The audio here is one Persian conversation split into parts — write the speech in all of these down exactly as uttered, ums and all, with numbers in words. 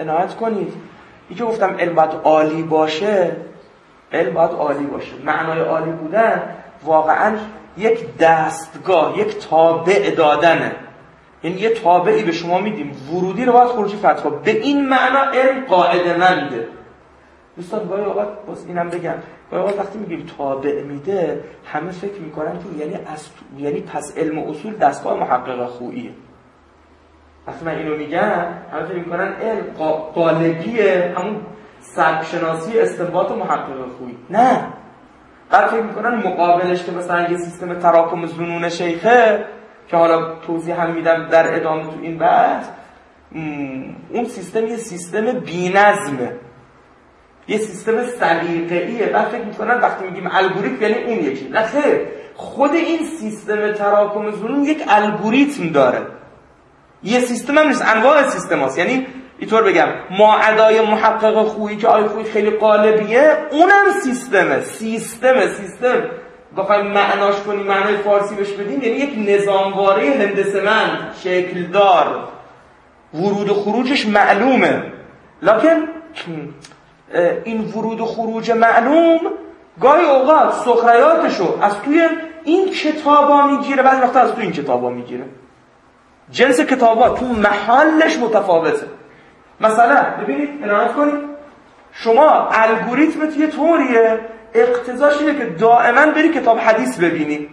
عنایت کنید. این که گفتم علم باید عالی باشه، علم باید عالی باشه. معنای عالی بودن واقعا یک دستگاه، یک تابع دادنه. یعنی یه تابعی به شما میدیم، ورودی رو باید خروجی فتوا. به این معنا علم قاعده منده. دوستان گاهی اوقات باز اینم بگم، گاهی اوقات وقتی میگیم تابع میده همه فکر میکنن که یعنی از یعنی پس علم و اصول دستگاه محقق خوییه. وقتی من اینو میگم همه فکر میکنن علم قالبیه، همون سبکشناسی استنباط و محقق خویی. نه، بعد فکر میکنن مقابلش که مثلا یه سیستم تراکم ظنون شیخه که حالا توضیح هم میدم در ادامه تو این بحث، اون سیستم یه سیستم بی‌نظمه، یه سیستم سلیقه‌ایه. بعد فکر میکنن وقتی میگیم الگوریتم یعنی اون یکی. نه خیر، خود این سیستم تراکم ظنون یک الگوریتم داره، یه سیستم هم نیست، انواع سیستم هست. یعنی اینطور بگم ما ادای محقق خویی که آی خویی خیلی قالبیه، اونم سیستمه. سیستم سیستم بخوایم معناش کنیم، معنای فارسی بهش بدیم، یعنی یک نظامواره هندسه‌مند شکلدار، ورود و خروجش معلومه. لکن این ورود و خروج معلوم گاهی اوقات سخریاتشو از توی این کتابا میگیره، بعضی وقتا از توی این کتابا میگیره. جنس کتابا تو محلش متفاوته. مثلا ببینید، عنایت کنید، شما الگوریتمت یه طوریه، اقتضاش اینه که دائما بری کتاب حدیث ببینی.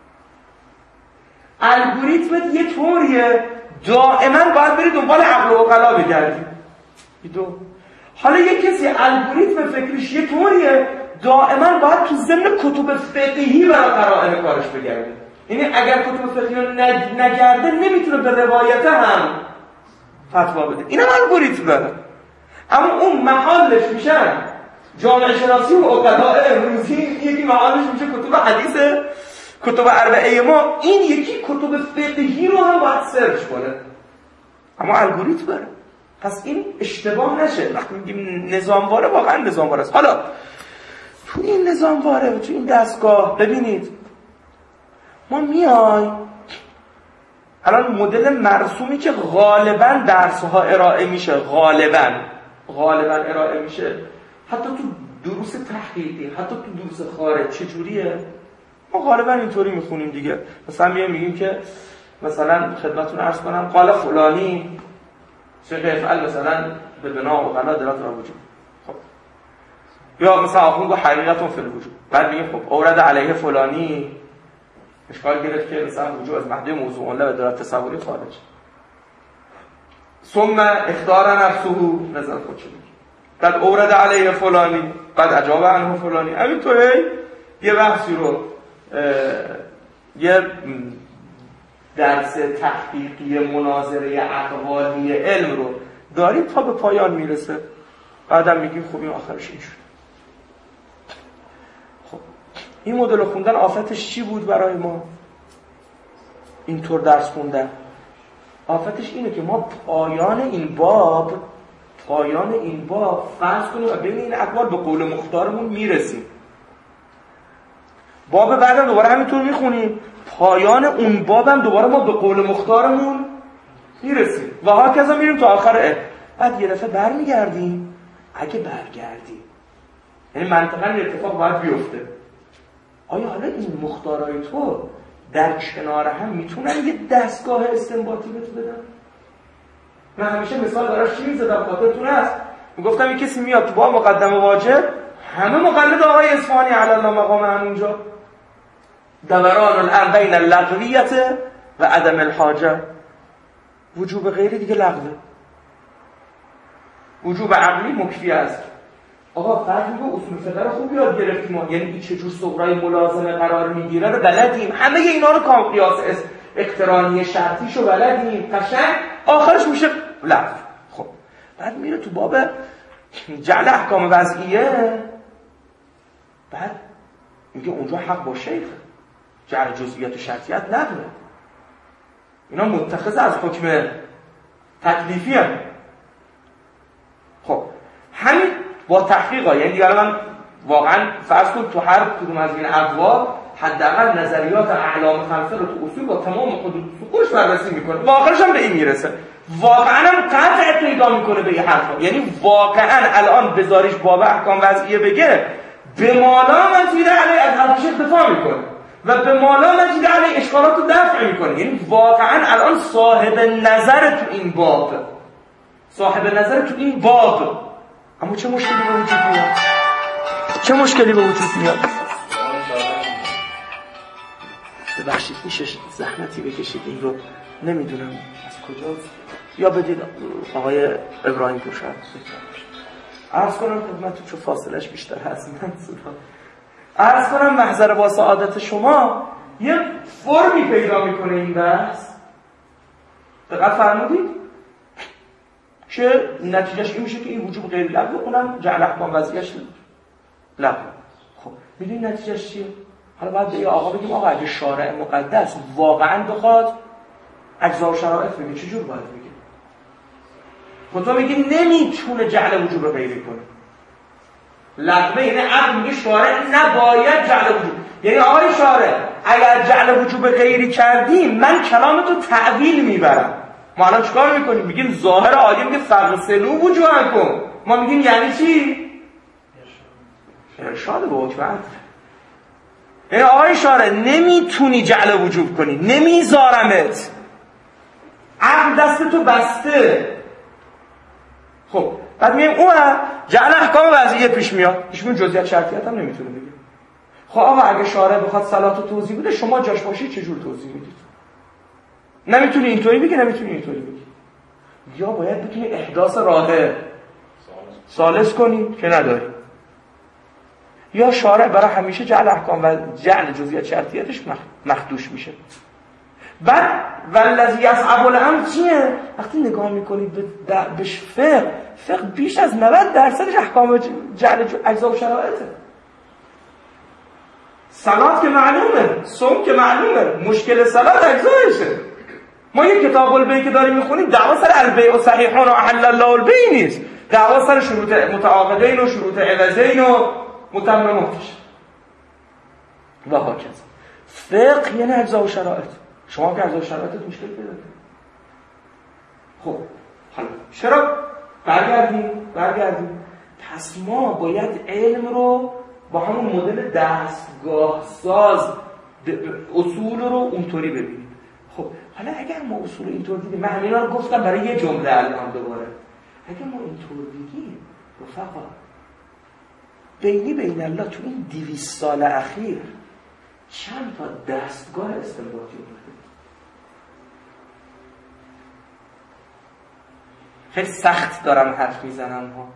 الگوریتمت یه طوریه، دائما باید بری دنبال عقل و عقلا بگردی. دو. حالا یه کسی الگوریتم فکریش یه طوریه، دائما باید تو ضمن کتب فقهی برای قرائن کارش بگرده. یعنی اگر کتب فقهی رو نگرده نمیتونه به روایت هم فتوا بده. اینم الگوریتم داره. اما اون محلش میشن جامعه شناسی و عقلاء امروزی، یکی محلش میشه کتب حدیث، کتب اربعه ما، این یکی کتب فقهی رو هم باید سرچ کنه. اما الگوریتم داره. پس این اشتباه نشه. وقتی میگیم نظامواره، واقعا نظامواره است. حالا تو این نظامواره و تو این دستگاه ببینید، ما میایم الان مدل مرسومی که غالبا درس‌ها ارائه میشه، غالبا غالبا ارائه میشه، حتی تو دروس تحقیقی، حتی تو دروس خارج چجوریه؟ ما غالبا اینطوری میخونیم دیگه. مثلا میایم میگیم که مثلا خدمتتون عرض کنم قال فلانی شیخ افعل مثلا به بنا و غلا دلات را وجود. خب یا مثلا آخون گو حقیقتون فی الوجود، بعد میگیم خب اورد علیه فلانی، اشکال گرفت که مثلا وجود از محدود موضوع اون به دلالت تصوری خارج. ثم اختار نفسه نظر خودش میگه، بعد اورد علیه فلانی، بعد اجاب عنه فلانی. همینطوری یه بحثی رو یه درس تحقیقی مناظره اقوالی علم رو داریم تا به پایان میرسه، بعدم میگیم خب این آخرش این شد. خب این مدل خوندن آفتش چی بود برای ما؟ اینطور درس خوندن آفتش اینه که ما پایان این باب پایان این باب فرض کنیم و بین این اقوال به قول مختارمون میرسیم. باب بعدم دوباره همینطور میخونیم، پایان اون بابم دوباره ما به قول مختارمون میرسیم و ها کذا میریم تا آخر اه. بعد یه دفعه برمیگردیم. اگه برگردیم یعنی منطقا این اتفاق باید بیفته، آیا حالا این مختارای تو در کنار هم میتونن یه دستگاه استنباطی بهت بدن؟ من همیشه مثال براش چی میزدم، خاطرتون هست میگفتم این کسی میاد تو با مقدمه واجب، همه مقلد آقای اصفهانی علی الله مقام همونجا، دوران الاربعین اللغویت و عدم الحاجه، وجوب غیری دیگه لغوه، وجوب عقلی مکفی است. آقا فرض میگه اصول فقه رو خوب یاد گرفتیم، یعنی این چه جور صغرای ملازمه قرار میگیره رو بلدیم، همه اینا رو کام قیاس اقترانی شرطیشو بلدیم، قشنگ آخرش میشه لغو. خب بعد میره تو باب جعل احکام وضعیه، بعد میگه اونجا حق با شیخ، جعل جزئیات و شرطیت لغوه، اینا متخذ از حکم تکلیفی هم. خب همین با تحقیق ها، یعنی دیگر من واقعا فرض کن تو هر کدوم از این ابواب حداقل نظریات اعلام خمسه رو تو اصول با تمام حدود خودش بررسی میکنه و آخرش هم به این میرسه. واقعا هم قطع پیدا میکنه به یه حرفا. یعنی واقعا الان بذاریش باب احکام وضعیه بگه به مالا مزید علیه از حرفش دفاع میکنه و به مالا مزید علیه اشکالات رو دفع میکنه. یعنی واقعا الان صاحب نظر تو این باب صاحب نظر تو این باب اما چه مشکلی به وجود میاد؟ چه مشکلی به وجود میاد؟ ببخشید میشه زحمتی بکشید این رو نمیدونم از کجاست یا بدید آقای ابراهیم پور عرض کنم خدمتتون چون فاصلش بیشتر هست من صدا عرض کنم محضر با سعادت شما یه فرمی پیدا میکنه این بحث. دقت فرمودید که نتیجهش این میشه که این وجوب غیر لغو اونم جعل احکام وضعیه‌اش لغو. خب میدونید نتیجهش چیه؟ حالا باید به یه آقا بگیم آقا اگه شارع مقدس واقعا بخواد اجزا و شرایط بگه چجور باید بگه؟ خب تو میگی نمیتونه جعل وجوب غیری کنه. لغوه یعنی عقل میگه شارع نباید جعل وجوب، یعنی آقای شارع اگر جعل وجوب غیری کردیم من کلامتو تعویل میبرم. ما الان چیکار میکنیم؟ میگیم ظاهر آیه میگه فغسلوا وجوهکم، ما میگیم یعنی چی؟ ارشاد به حکم عطف. یعنی آقای شارع نمیتونی جعل وجوب کنی، نمیذارمت، عقل دستتو بسته. خب بعد میگیم اون جعل احکام وضعیه پیش میاد، ایشون جزئیات شرطیت هم نمیتونه بگه. خب آقا اگه شارع بخواد صلاتو توضیح بده شما جاش باشید چجور توضیح میدید؟ نمیتونی اینطوری بگی، نمیتونی اینطوری بگی. یا باید بتونی احداث راه ثالث کنی که نداری، یا شارع برای همیشه جعل احکام و جعل جزئیات شرطیتش مخدوش میشه. بعد والذی یصعب الامر چیه؟ وقتی نگاه میکنید به بهش فقه، فقه بیش از نود درصدش احکام جعل اجزا و شرایطه. صلات که معلومه، صوم که معلومه، مشکل صلات اجزایشه. ما یک کتاب البیع که داریم میخونیم دعوا سر البیع و صحیحون و احل الله البیع نیست، دعوا سر شروط متعاقدین و شروط عوضین و متمماتش و هاکذا. فقه یعنی اجزا و شرایط. شما که اجزا و شرایطت مشکل پیدا کنید. خب حالا چرا برگردیم برگردیم پس ما باید علم رو با همون مدل دستگاه ساز اصول رو اونطوری ببینیم. خب حالا اگر ما اصول اینطور دیدیم، من همینا رو گفتم برای یه جمله الان دوباره، اگر ما اینطور دیدیم رفقا بینی بین الله تو این دویست سال اخیر چند تا دستگاه استنباطی اومده. خیلی سخت دارم حرف میزنم ها.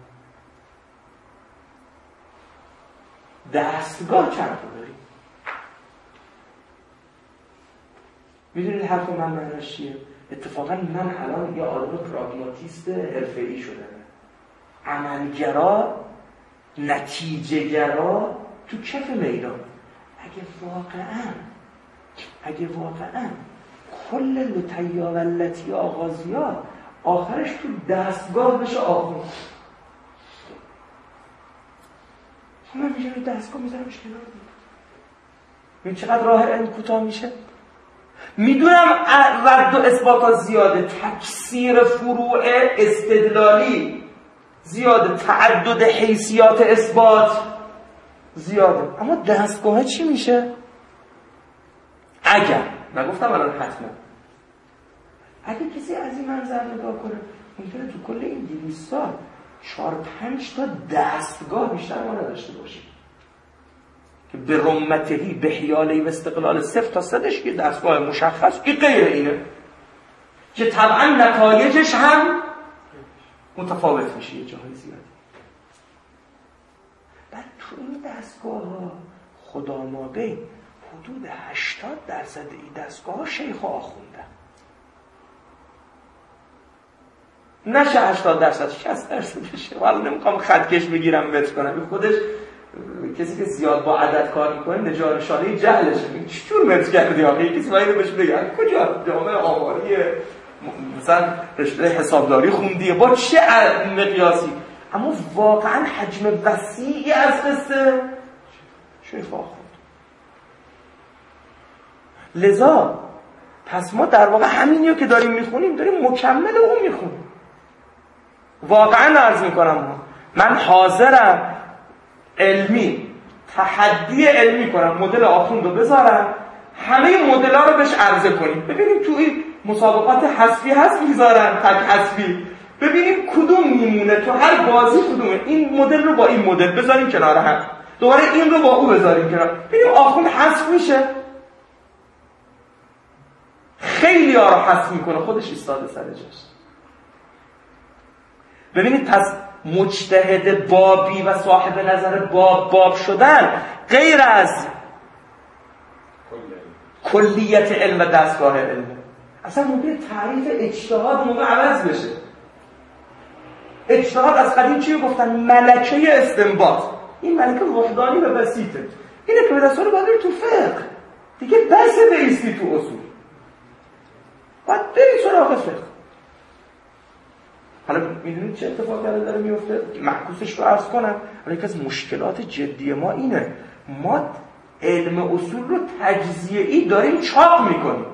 دستگاه چند تا داریم؟ میدونید حرف من معناش چیه؟ اتفاقا من الان یه آدم پراگماتیست حرفه‌ای شدم، عملگرا، نتیجه گرا تو کف میدان. اگه واقعا اگه واقعا کل لطیا و لطی آغازیا آخرش تو دستگاه بشه آخون، من میشم دستگاه میذارمش کنار. این چقدر راه علم کوتاه میشه. میدونم رد و اثباتات زیاده، تکثیر فروع استدلالی زیاده، تعدد حیثیات اثبات زیاده، اما دستگاه چی میشه؟ اگر نگفتم الان حتما، اگه کسی از این منظر نگاه کنه ممکنه تو کل این دویست سال چهار پنج تا دستگاه بیشتر ما نداشته باشیم که به رمتهی به حیالی و استقلال صفر تا صدش یه دستگاه مشخص این غیر اینه که طبعا نتایجش هم متفاوت میشه یه جاهای زیادی. بعد تو این دستگاه ها خدا ما بین حدود هشتاد درصد این دستگاه ها شیخ ها آخونده، نشه هشتاد درصد شصت درصد بشه. والا نمیخوام خطکش بگیرم بهت کنم، این خودش کسی که زیاد با عدد کار میکنه نجار شاله جهلشه. این چطور متر کردی آقا؟ کسی باید بهش بگه کجا جامعه آماریه مثلا رشته حسابداری خوندیه با چه مقیاسی، اما واقعا حجم وسیعی از قصه شیخ آخوند. لذا پس ما در واقع همینیو که داریم میخونیم داریم مکمل اون میخونیم. واقعا عرض میکنم من حاضرم علمی تحدی علمی کنم، مدل آخوند رو بذارم، همه مدل ها رو بهش عرضه کنیم، ببینیم تو این مسابقات حذفی هست میذارن تک حذفی، ببینیم کدوم میمونه تو هر بازی کدومه، این مدل رو با این مدل بذاریم کنار هم، دوباره این رو با او بذاریم کنار، ببینیم آخوند حذف میشه. خیلی ها رو حذف میکنه، خودش ایستاده سر جاش. ببینید پس مجتهد بابی و صاحب نظر باب باب شدن غیر از کلیت علم و دستگاه علم. اصلا ممکنه تعریف اجتهاد موقع عوض بشه. اجتهاد از قدیم چی گفتن؟ ملکه استنباط. این ملکه وحدانی و بسیطه. اینه که به دست رو باید تو فقه دیگه بس بیستی تو اصول، باید بری سراغ فقه. حالا میدونید چه اتفاقی داره میفته؟ معکوسش رو عرض کنم. ولی یکی از مشکلات جدی ما اینه، ما علم اصول رو تجزیه‌ای داریم چاپ میکنیم.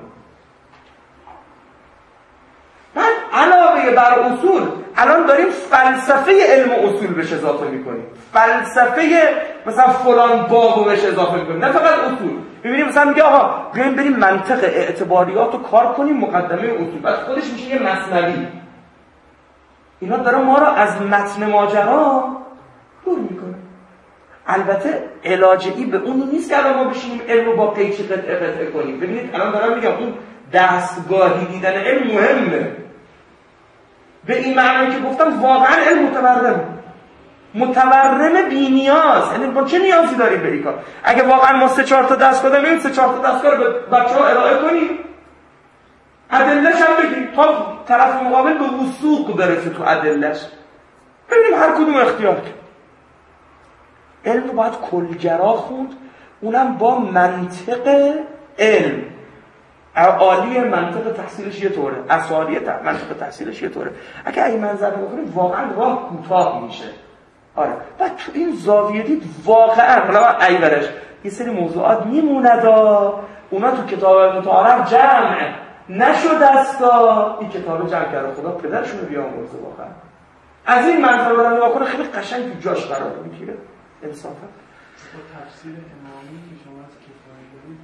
بعد علاوه بر اصول الان داریم فلسفه علم اصول بهش اضافه میکنیم، فلسفه مثلا فلان بابو بهش اضافه میکنیم، نه فقط اصول. میبینیم مثلا میگه آقا بیایم بریم منطق اعتباریات رو کار کنیم، مقدمه اصول، بعد خودش میشه یه مثنوی. اینا داره ما رو از متن ماجرا دور میکنه. البته علاجی به اون نیست که الان ما بشینیم علم رو با قیچی قطعه قطعه کنیم. ببینید الان دارم میگم اون دستگاهی دیدن علم مهمه، به این معنی که گفتم واقعا علم متورمه، متورم بی نیاز. یعنی ما چه نیازی داریم به این کار؟ اگه واقعا ما سه چهار تا دستگاه داریم، سه چهار تا دستگاه رو به بچه‌ها ارائه کنیم، ادله‌ش هم بگیم تا طرف مقابل به وثوق برسه تو ادله‌ش، ببینیم هر کدوم اختیار کنیم. علم رو باید کلگرا خوند، اونم با منطق علم. عالی منطق تحصیلش یه طوره، اسالی منطق تحصیلش یه طوره. اگه این منظر رو بکنیم واقعا راه کوتاه میشه. آره، بعد تو این زاویه دید واقعا حالا ایورش یه سری موضوعات میموندا، اونا تو کتاب متعارف جمع نشد استا، این کتاب جمع کرده خدا پدرشون رو بیامرزه. واقعا از این منظر رو نگاه کنه خیلی قشنگ تو جاش قرار میگیره. انصافا با تفسیر امامی که شما از کفایه دارید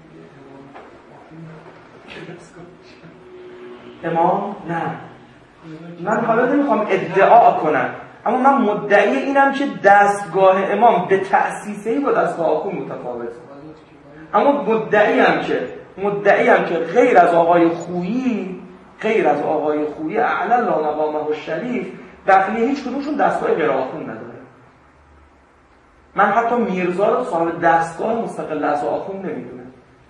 امام نه، من حالا نمیخوام ادعا کنم، اما من مدعی اینم که دستگاه امام به تأسیسه‌ای با دستگاه آخوند متفاوته. اما مدعی هم که مدعی هم که غیر از آقای خویی غیر از آقای خویی اعلی الله مقامه الشریف داخلی هیچ کدومشون دستگاه غیر آخوند نداره. من حتی میرزا رو صاحب دستگاه مستقل از آخوند نمیدونم.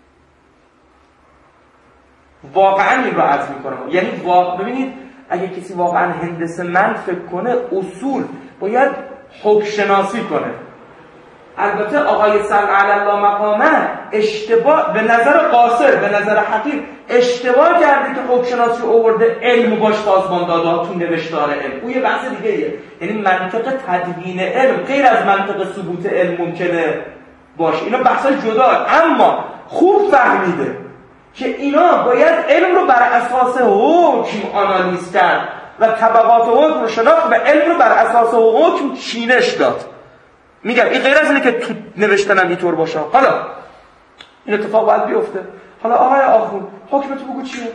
واقعا این رو عرض میکنم. یعنی واقع ببینید اگه کسی واقعا هندسه من فکر کنه اصول باید حکم شناسی کنه. البته آقای صلی الله مقامه اشتباه به نظر قاصر، به نظر حقیر اشتباه کرده که حکم شناسی آورده علم باش سازمان داده تو نوشتار علم. اون یه بحث دیگه ایه. یعنی منطق تدوین علم غیر از منطق ثبوت علم ممکنه باشه، اینا بحثای جدا. اما خوب فهمیده که اینا باید علم رو بر اساس حکم آنالیز کرد و طبقات حکم رو شناخت و علم رو بر اساس حکم چینش داد. میگم این غیر از اینه که تو نوشتنم اینطور باشه. حالا این اتفاق باید بیفته. حالا آقای آخوند حکم تو بگو چیه؟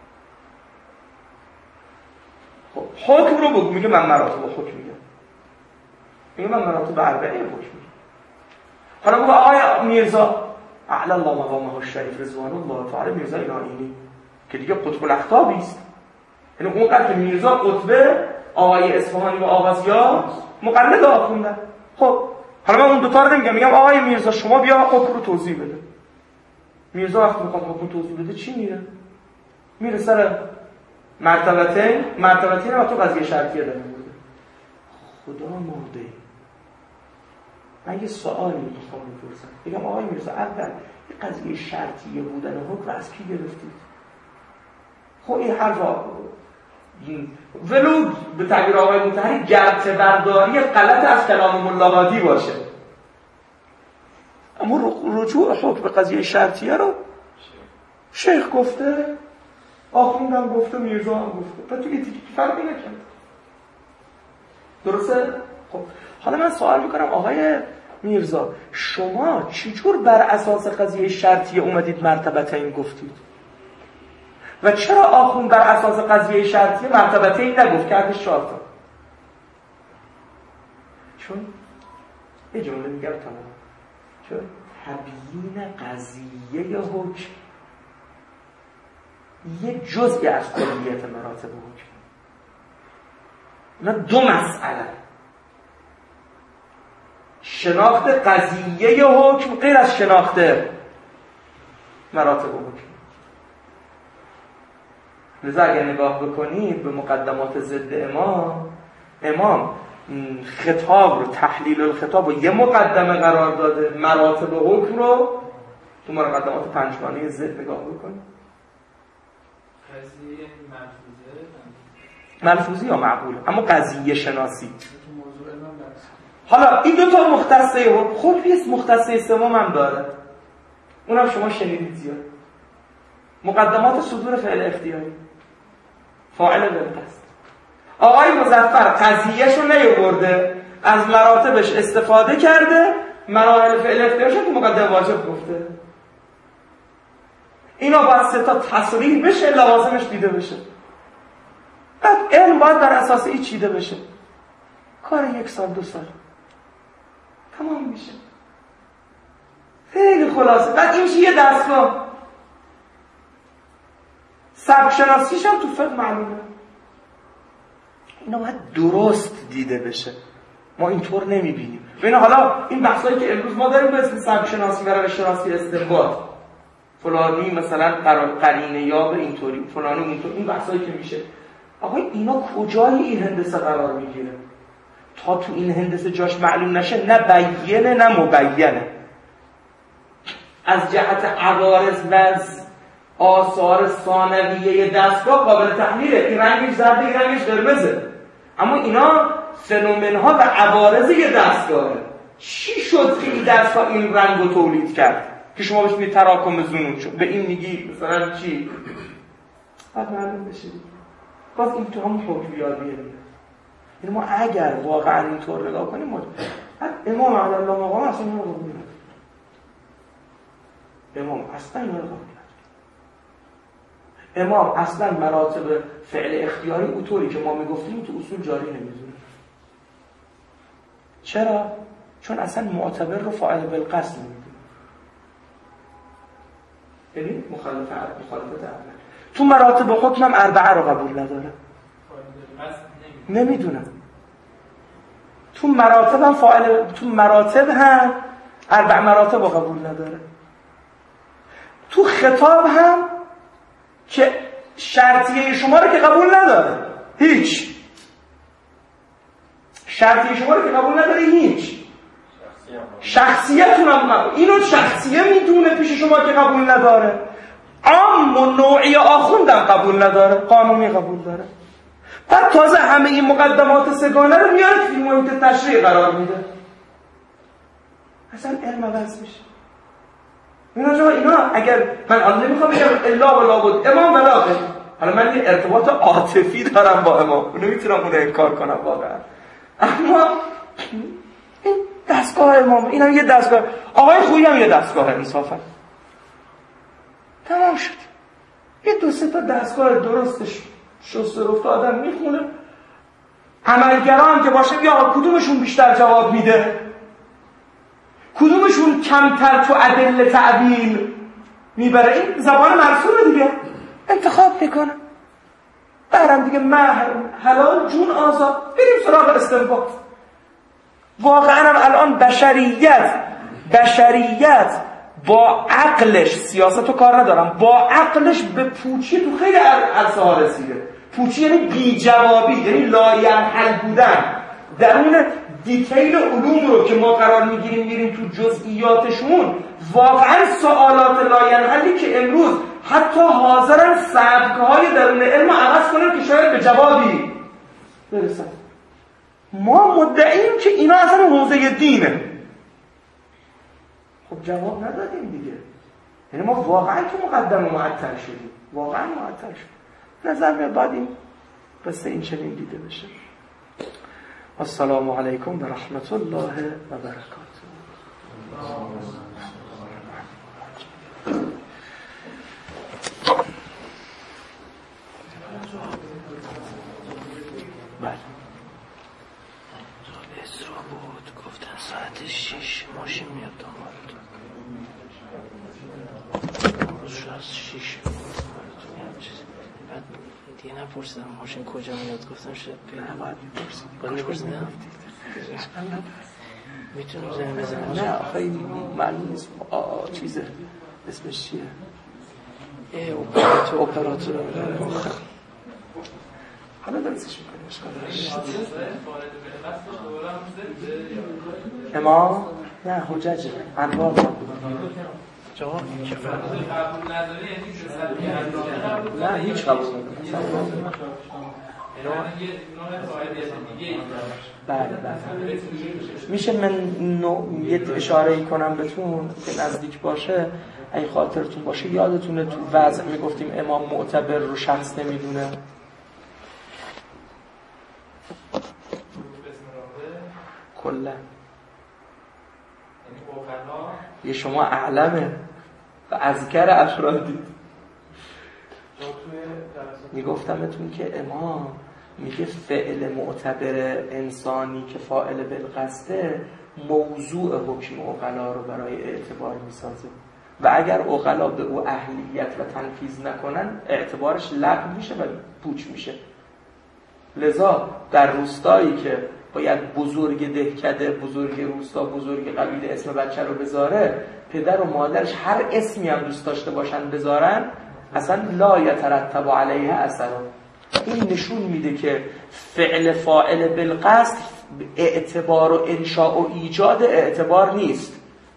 خب حکم رو بگو. میگه من مراتب حکم میگم. میگه من مراتب اربعه حکم میگم. حالا بگو آقای میرزا اعلی الله مقامه الشریف رضوان الله تعالی میرزا اینانی که دیگه قطب الاقطابی است. یعنی اونقدر که میرزا قطبه، آقای اصفهانی و آغازیا مقلد آخوندن. خب حالا من اون دوتا رو نمیگم، میگم آقای میرزا شما بیا حکم رو توضیح بده. میرزا وقتی میخواد حکم توضیح بده چی میره؟ میره سر مرتبتین مرتبتین و تو قضیه شرطیه داره میگه خدا مرده. من یه سوالی میخوام بپرسم، بگم آقای میرزا اول این قضیه شرطیه بودن حکم رو از کی گرفتید؟ خب این حرف ولو به تعبیر آقای مطهری گرته برداری غلط از کلام ملاقاتی باشه، اما رجوع حکم به قضیه شرطیه رو شیخ گفته آخوندم گفته، میرزا هم گفته، و تو یه تیکی فرقی نکرد. درسته؟ خب حالا من سوال میکنم آقای میرزا، شما چجور بر اساس قضیه شرطیه اومدید مرتبتین گفتید؟ و چرا آخوند بر اساس قضیه شرطیه مرتبتین نگفت کردش چهار تا؟ چون یه جمله میگم تمام، چون تبیین قضیه حکم یه جزئی از کلیت مراتب حکم. اینا دو مسئله، شناخت قضیه حکم غیر از شناخت مراتب حکم. لذا اگر نگاه بکنید به مقدمات ضد امام، امام خطاب رو، تحلیل الخطاب رو یه مقدمه قرار داده، مراتب حکم رو تو مقدمات پنجگانه ضد نگاه بکنید. قضیه ملفوظه ملفوظی یا معقول، اما قضیه شناسی. حالا این دو تا مختصه حکم، خب یه مختصه سوم هم داره، اونم شما شنیدید زیاد، مقدمات صدور فعل اختیاری، فاعل بالقصد. آقای مظفر قضیه‌شو نیاورده، از مراتبش استفاده کرده، مراحل فعل اختیارش تو مقدمه واجب گفته. اینا باید سه تا تصریح بشه، لوازمش دیده بشه. بعد علم باید بر اساس این چیده بشه. کار یک سال دو سال تمام میشه. خیلی خلاصه. بعد این میشه یه دستگاه. سبک شناسیش هم تو فقه معلومه. اینا باید درست دیده بشه. ما اینطور نمیبینیم. ببین حالا این بحثایی که امروز ما داریم به اسم سبک شناسی و روش شناسی استنباط، فلانی مثلا قرینه یاب اینطوری، فلانی اونطوری، این بحثایی که میشه، آقا اینا کجای این هندسه قرار میگیره؟ تا تو این هندسه جاش معلوم نشه، نه بیینه نه مبینه. از جهت عوارض و از آثار ثانویه دستگاه قابل تحلیله، این رنگش زرده، این رنگش قرمزه، اما اینا فنومن‌ها و عوارض یه دستگاهه. چی شد که این دستگاه این رنگ رو تولید کرد که شما بهش میگید تراکم زنون شد؟ به این میگی مثلا چی؟ بعد معلوم بشه. باز این تو هم حکمیابیه میاد. یعنی ما اگر واقعا اینطور نگاه کنیم، ما امام علی الله مقام اصلا اینو قبول نداره. امام اصلا اینو قبول نداره. امام اصلا مراتب فعل اختیاری اونطوری که ما میگفتیم تو اصول جاری نمیذاره. چرا؟ چون اصلا معتبر رو فاعل بالقصد نمیدونه. یعنی مخالفت مخالفت عقل. تو مراتب حکم هم اربعه رو قبول نداره. نمیدونم. تو مراتب هم فاعل، تو مراتب هم اربع مراتب رو قبول نداره. تو خطاب هم که شرطیه شما رو که قبول نداره، هیچ. شرطیه شما رو که قبول نداره، هیچ. شخصیتون هم قبول، اینو شخصیه میدونه پیش شما که قبول نداره. عام و نوعی آخوندم قبول نداره، قانونی قبول داره. بعد تازه همه این مقدمات سگانه رو میاره که این محیط تشریع قرار میده. اصلا علم عوض میشه. اینا اینا اگر من حالا نمیخوام بگم الا و لابد امام بلاغه، حالا من یه ارتباط عاطفی دارم با امام، نمیتونم اون رو انکار کنم واقعا، اما این دستگاه امام، این هم یه دستگاه، آقای خویی هم یه دستگاه انصافا تمام شد. یه دو سه تا دستگاه درستش شسته رفته آدم میخونه، عملگران که باشه بیا کدومشون بیشتر جواب میده، کدومشون کمتر تو ادله تعبیل میبره، این زبان مرسومه دیگه، انتخاب میکنه برم دیگه، مهر حلال جون آزاد، بریم سراغ استنباط. واقعا هم الان بشریت بشریت با عقلش، سیاست رو کار ندارم، با عقلش به پوچی تو خیلی عرصه ها رسیده. پوچی یعنی بی جوابی، یعنی لاینحل بودن. درون دیتیل علوم رو که ما قرار میگیریم میریم تو جزئیاتشون، واقعا سوالات لاینحلی که امروز حتی حاضرن سبک‌های درون علم رو عوض کنن که شاید به جوابی برسن. ما مدعیم که اینا اصلا حوزه دینه. خب جواب ندادیم دیگه. یعنی ما واقعا تو مقدمه معطل شدیم، واقعا معطل شدیم. نظر میاد بعد این قصه این چنین دیده بشه. السلام علیکم و رحمت الله و برکاته. بله اسرا بود گفتن ساعت شیش ماشین میاد داماد شاید شیش بعد دیگه نپرسیدم ماشین کجا میاد گفتم شاید نه باید میپرسید باید میپرسیدم میتونم زنگ بزنم نه آخه این معلوم نیست چیزه اسمش چیه اپراتور اپراتور حالا درستش میکنیم امام نه حججه انوار جواب که قبول نداره یعنی نه هیچ قبول نداره بله بله میشه من نوع یه اشاره کنم بهتون که نزدیک باشه اگه خاطرتون باشه یادتونه تو وضع میگفتیم امام معتبر رو شخص نمیدونه کلا یه شما اعلمه و اذکر افرادی میگفتمتون که امام میگه فعل معتبر انسانی که فاعل بالقصده موضوع حکم عقلا رو برای اعتبار میسازه و اگر عقلا به او اهلیت و تنفیذ نکنن اعتبارش لغو میشه و پوچ میشه. لذا در روستایی که باید بزرگ دهکده، بزرگ روستا، بزرگ قبیله اسم بچه رو بذاره، پدر و مادرش هر اسمی هم دوست داشته باشن بذارن اصلا لا یترتب علیه اثر. این نشون میده که فعل فاعل بالقصد اعتبار و انشاء و ایجاد اعتبار نیست،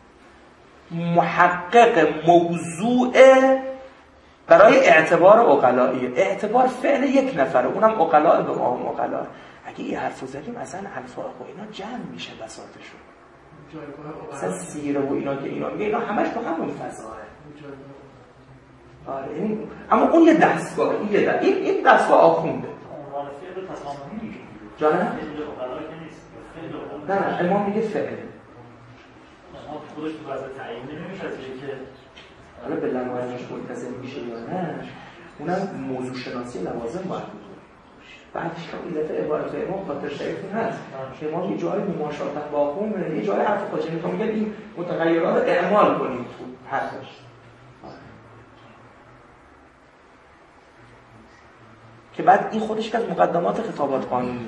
محقق موضوع برای اعتبار عقلاییه. اعتبار فعل یک نفره، اونم عقلاء به ما هم عقلاء. اگه این حرفو زدیم اصلا الفاظ و اینا جمع میشه بساطشون، اصلا سیره و اینا که اینا میگه اینا همش تو همون فضاه. آره این اما اون یه دستگاه، این یه دست... این این دستگاه آخونده. جانه؟ نه نه امام میگه فعل. امام خودش تو وضع تعیین نمیشه از که حالا به لوازمش متصل میشه یا نه، اونم موضوع شناسی لوازم باید بود. بعدش که این دفعه عبارت امام خاطر شریفتون هست که امام یه جایی مماشاتت با آخون، یه جایی حرف خودش میگه میگه این متغیرات رو اعمال کنیم تو حرفش. که بعد این خودش که از مقدمات خطابات قانونیه.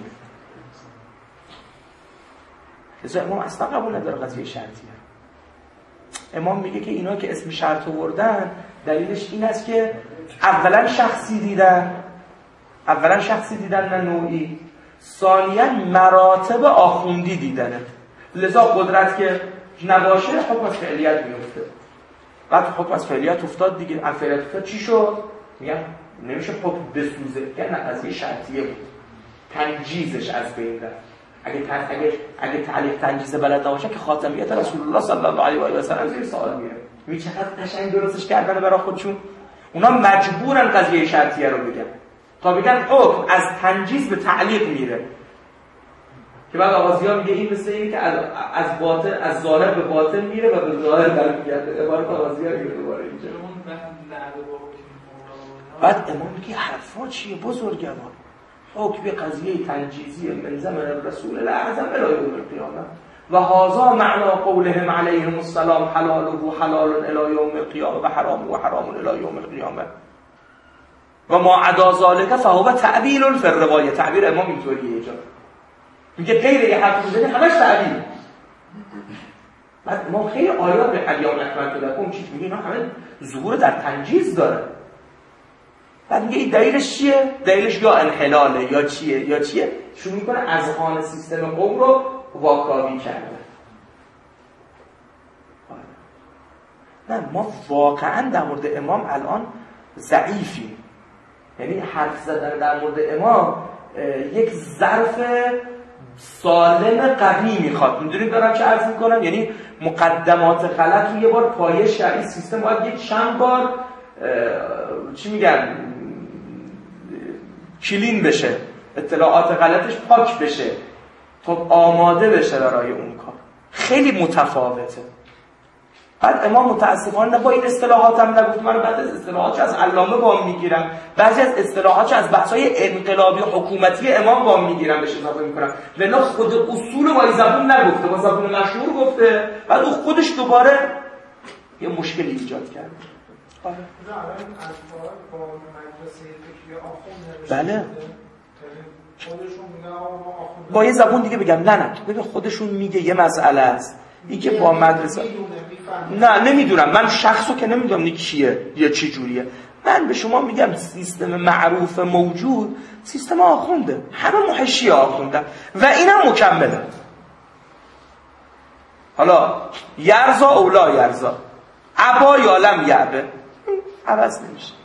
لذا امام اصلا قبول نداره قضیه شرطیه. امام میگه که اینا که اسم شرط آوردن دلیلش این است که اولا شخصی دیدن، اولا شخصی دیدن نه نوعی، ثانیا مراتب آخوندی دیدنه. لذا قدرت که نباشه حکم از فعلیت میفته. بعد حکم از فعلیت افتاد دیگه، از فعلیت افتاد چی شد؟ میگم نمیشه حکم بسوزه، که نه قضیه شرطیه بود، تنجیزش از بین رفت. اگه تن... اگه اگه تعلیق تنجیز بلد نباشه که خاتمیت رسول الله صلی الله علیه و آله و سلم زیر سوال میره. می چقدر قشنگ درستش کردن برای خودشون. اونا مجبورن قضیه شرطیه رو بگن تا بگن حکم از تنجیز به تعلیق میره، که بعد آغازی‌ها میگه این مثل اینه که از از باطن از ظاهر به باطن میره و به ظاهر برمیگرده. عبارت آغازی‌ها میگه دوباره اینجا. بعد امام میگه حرفا چیه بزرگوار؟ حکم قضیه تنجیزی من زمن رسول الله اعظم الی یوم القیامه و هذا معنی قولهم علیهم السلام حلال و حلال الی یوم القیامه و حرام و حرام الی یوم القیامه و ما عدا ذلك فهو تعبیل فی الروایه. تعبیر امام اینطوریه اینجا، میگه غیر یه حرف میزنی همش تعبیر. بعد ما خیلی آیات به الیام اکملت لکم چیز میگه اینا همه ظهور در تنجیز داره. بعد میگه این دلیلش چیه؟ دلیلش یا انحلاله یا چیه یا چیه؟ شروع میکنه اذهان سیستم قوم رو واکاوی کرده. نه ما واقعا در مورد امام الان ضعیفیم. یعنی حرف زدن در مورد امام یک ظرف سالم قوی میخواد. میدونید دارم چه عرض میکنم؟ یعنی مقدمات غلط رو یه بار پایه شرعی سیستم باید یک چند بار چی میگن کلین بشه، اطلاعات غلطش پاک بشه تا آماده بشه برای اون کار. خیلی متفاوته. بعد امام متاسفانه با این اصطلاحات هم نگفت. من بعد از اصطلاحات از علامه وام میگیرم، بعضی از اصطلاحات از بحث‌های انقلابی حکومتی امام وام میگیرم بهش اضافه میکنم. لذا خود اصول با زبون نگفته، با زبون مشهور گفته، بعد او خودش دوباره یه مشکلی ایجاد کرد. آره. بله. با یه زبون دیگه بگم نه نه تو ببین خودشون میگه یه مسئله است. این که با مدرسه نه نمیدونم، من شخصو که نمیدونم نی کیه یا چی جوریه. من به شما میگم سیستم معروف موجود سیستم آخونده، همه محشی آخونده و اینم مکمله. حالا یرزا اولا یرزا عبا یا لم یعبه عوض نمیشه.